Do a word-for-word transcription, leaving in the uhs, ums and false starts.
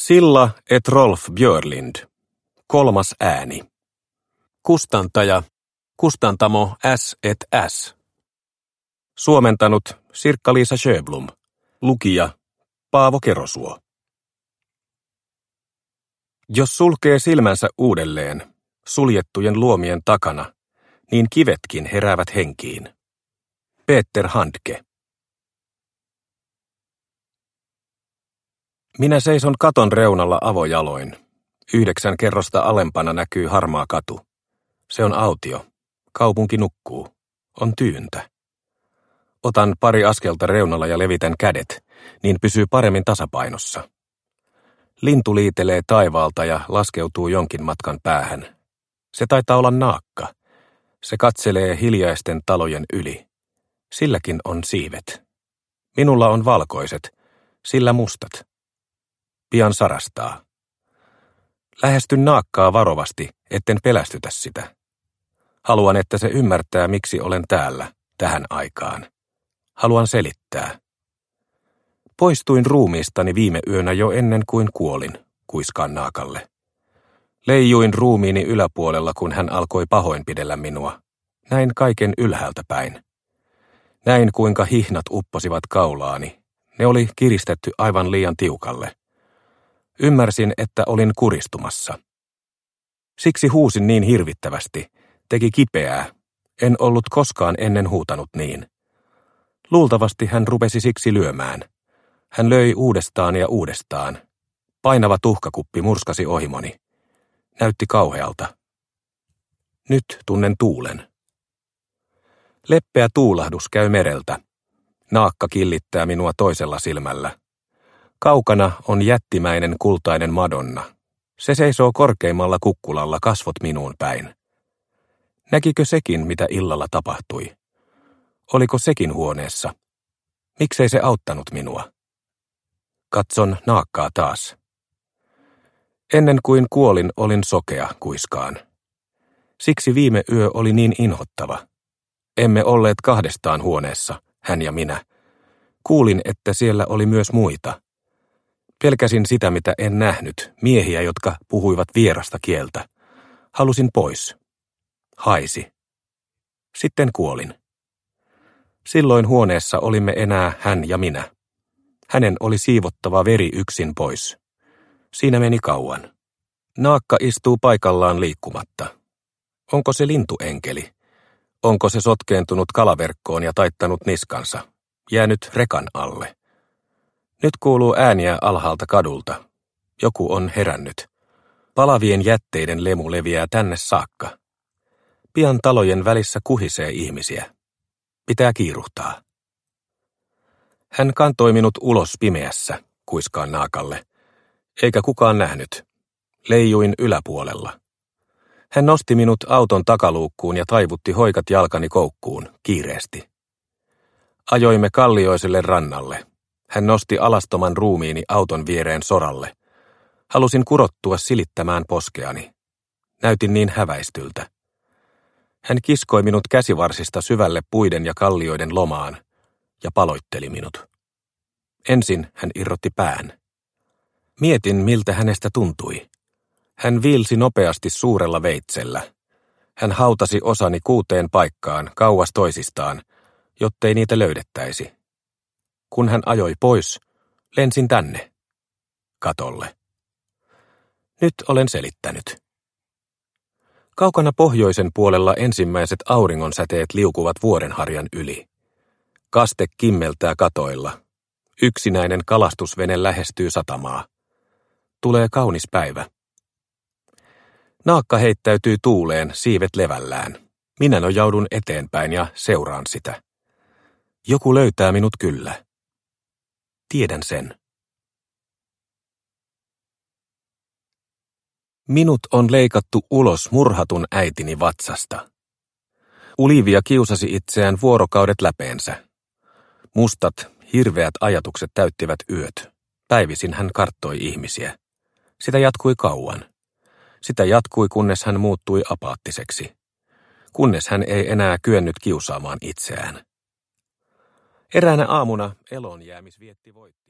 Silla et Rolf Björlind. Kolmas ääni. Kustantaja. Kustantamo S et S. Suomentanut Sirkka-Liisa Sjöblom. Lukija Paavo Kerosuo. Jos sulkee silmänsä uudelleen, suljettujen luomien takana, niin kivetkin heräävät henkiin. Peter Handke. Minä seison katon reunalla avojaloin. Yhdeksän kerrosta alempana näkyy harmaa katu. Se on autio. Kaupunki nukkuu. On tyyntä. Otan pari askelta reunalla ja levitän kädet, niin pysyy paremmin tasapainossa. Lintu liitelee taivaalta ja laskeutuu jonkin matkan päähän. Se taitaa olla naakka. Se katselee hiljaisten talojen yli. Silläkin on siivet. Minulla on valkoiset, sillä mustat. Pian sarastaa. Lähestyn naakkaa varovasti, etten pelästytä sitä. Haluan, että se ymmärtää, miksi olen täällä, tähän aikaan. Haluan selittää. Poistuin ruumiistani viime yönä jo ennen kuin kuolin, kuiskaan naakalle. Leijuin ruumiini yläpuolella, kun hän alkoi pahoinpidellä minua. Näin kaiken ylhäältä päin. Näin, kuinka hihnat upposivat kaulaani. Ne oli kiristetty aivan liian tiukalle. Ymmärsin, että olin kuristumassa. Siksi huusin niin hirvittävästi. Teki kipeää. En ollut koskaan ennen huutanut niin. Luultavasti hän rupesi siksi lyömään. Hän löi uudestaan ja uudestaan. Painava tuhkakuppi murskasi ohimoni. Näytti kauhealta. Nyt tunnen tuulen. Leppeä tuulahdus käy mereltä. Naakka killittää minua toisella silmällä. Kaukana on jättimäinen kultainen Madonna. Se seisoo korkeimmalla kukkulalla, kasvot minuun päin. Näkikö sekin, mitä illalla tapahtui? Oliko sekin huoneessa? Miksei se auttanut minua? Katson naakkaa taas. Ennen kuin kuolin, olin sokea, kuiskaan. Siksi viime yö oli niin inhottava. Emme olleet kahdestaan huoneessa, hän ja minä. Kuulin, että siellä oli myös muita. Pelkäsin sitä, mitä en nähnyt, miehiä, jotka puhuivat vierasta kieltä. Halusin pois. Haisi. Sitten kuolin. Silloin huoneessa olimme enää hän ja minä. Hänen oli siivottava veri yksin pois. Siinä meni kauan. Naakka istuu paikallaan liikkumatta. Onko se lintuenkeli? Onko se sotkeentunut kalaverkkoon ja taittanut niskansa? Jäänyt rekan alle. Nyt kuuluu ääniä alhaalta kadulta. Joku on herännyt. Palavien jätteiden lemu leviää tänne saakka. Pian talojen välissä kuhisee ihmisiä. Pitää kiiruhtaa. Hän kantoi minut ulos pimeässä, kuiskaan naakalle. Eikä kukaan nähnyt. Leijuin yläpuolella. Hän nosti minut auton takaluukkuun ja taivutti hoikat jalkani koukkuun, kiireesti. Ajoimme kallioiselle rannalle. Hän nosti alastoman ruumiini auton viereen soralle. Halusin kurottua silittämään poskeani. Näytin niin häväistyltä. Hän kiskoi minut käsivarsista syvälle puiden ja kallioiden lomaan ja paloitteli minut. Ensin hän irrotti pään. Mietin, miltä hänestä tuntui. Hän viilsi nopeasti suurella veitsellä. Hän hautasi osani kuuteen paikkaan, kauas toisistaan, jottei niitä löydettäisi. Kun hän ajoi pois, lensin tänne, katolle. Nyt olen selittänyt. Kaukana pohjoisen puolella ensimmäiset auringonsäteet liukuvat vuorenharjan yli. Kaste kimmeltää katoilla. Yksinäinen kalastusvene lähestyy satamaa. Tulee kaunis päivä. Naakka heittäytyy tuuleen, siivet levällään. Minä nojaudun eteenpäin ja seuraan sitä. Joku löytää minut kyllä. Tiedän sen. Minut on leikattu ulos murhatun äitini vatsasta. Olivia kiusasi itseään vuorokaudet läpeensä. Mustat, hirveät ajatukset täyttivät yöt. Päivisin hän karttoi ihmisiä. Sitä jatkui kauan. Sitä jatkui, kunnes hän muuttui apaattiseksi. Kunnes hän ei enää kyennyt kiusaamaan itseään. Eräänä aamuna elonjäämis vietti voittoa.